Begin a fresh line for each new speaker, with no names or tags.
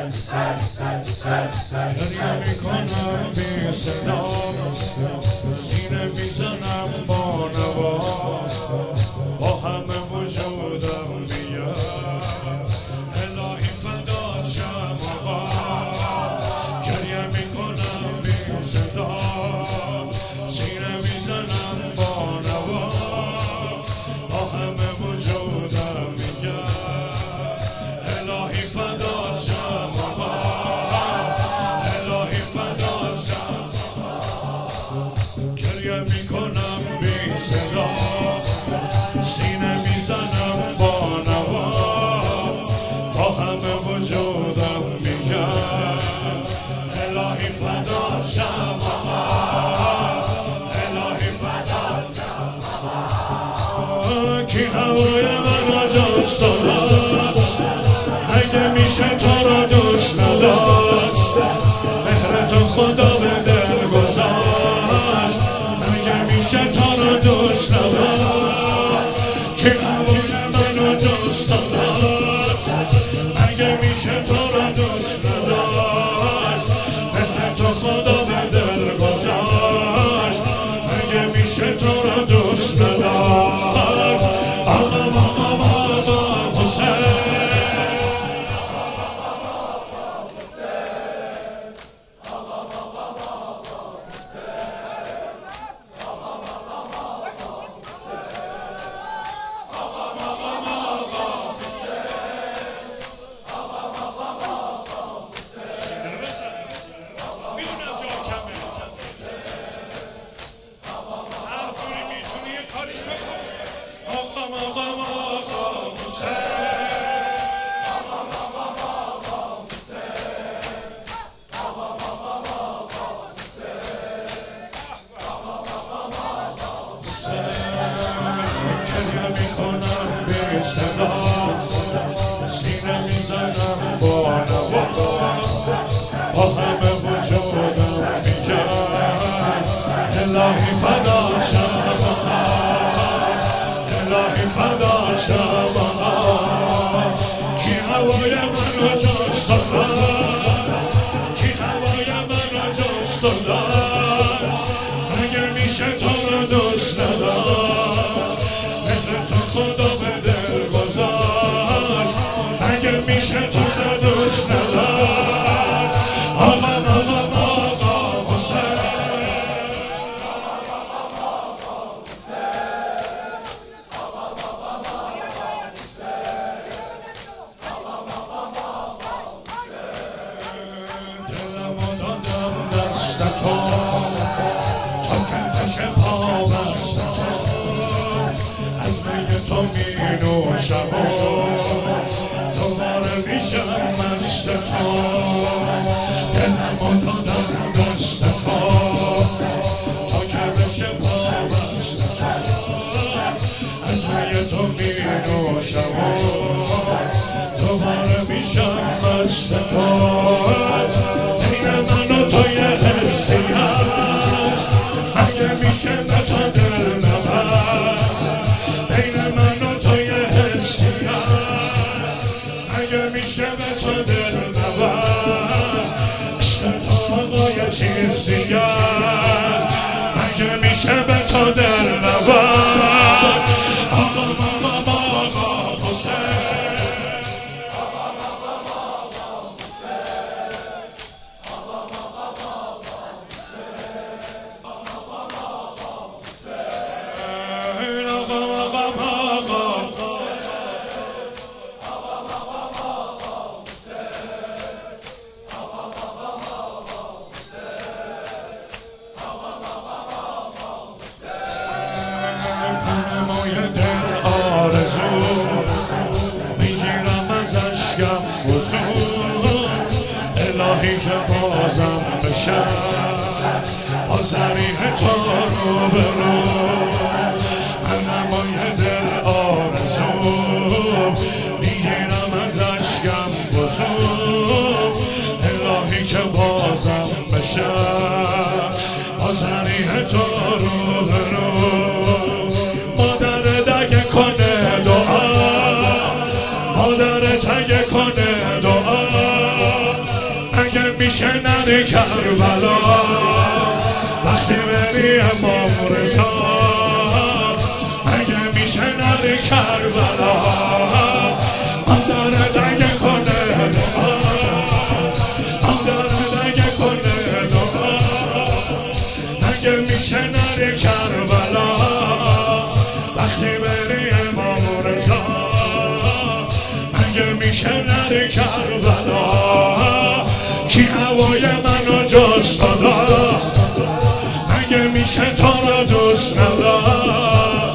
گریه میکنم بی صدا سینه میزنم با نوا با همه وجودم میگم الهی فدات شم آقا گریه میکنم بی صدا سینه میزنم با نوا با همه وجودم میگم الهی فدات شم آقا الهی فدات شم گریه میکنم بی صدا سینه میزنم با نوا با همه وجودم میگم الهی فدات شم الهی فدات شم کی هوای من دوست دارد اگه میشه تو رو دوست نداشت مهر تو خدا به دل گذاشت اگه میشه تو رو دوست نداشت کی هوای منو دوست داشت اگه میشه تو رو دوست نداشت مهر تو خدا به دل گذاشت اگه میشه تو رو دوست نداشت سینه میزنم با نوا با همه وجودم میگم الهی فدات شم الهی فدات شم کی هوای منو دوست داشت کی هوای منو دوست داشت اگه میشه تو رو دوست نداشت مهر تو خدا به دل گذاشت اگه میشه تو رو دوست نداشت آقا حسین دلمو دادم دست تو تا که بشه پا بست از می تو می نوشم دوباره میشم مست تو دلمو دادم دست تو تا که بشه پا بست از می تو می نوشم دوباره میشم مست تو بین من و تو یه حسی هست اگه میشه به تو دل نبست بین من و تو یه حسی هست اگه میشه به تو دل نبست عشق تو آقا یه چیز دیگه اگه میشه به تو دل نبست آقا حسین الهی که بازم بشم با ذریح تو رو برو من نمای دل آرزو میگیرم از عشقم بزرگ الهی که بازم بشم با ذریح تو رو برو مادر دگه کنه دعا مادر تگه کنه دعا میشه نر کربلا وقتی بری امام رضا مگه میشه نر کربلا آن داره دگه کنه دعا آن داره دگه کنه دعا مگه میشه نر کربلا وقتی بری امام رضا مگه میشه نر کربلا کی هوای منو جست داد مگه میشه تو را دوست نداد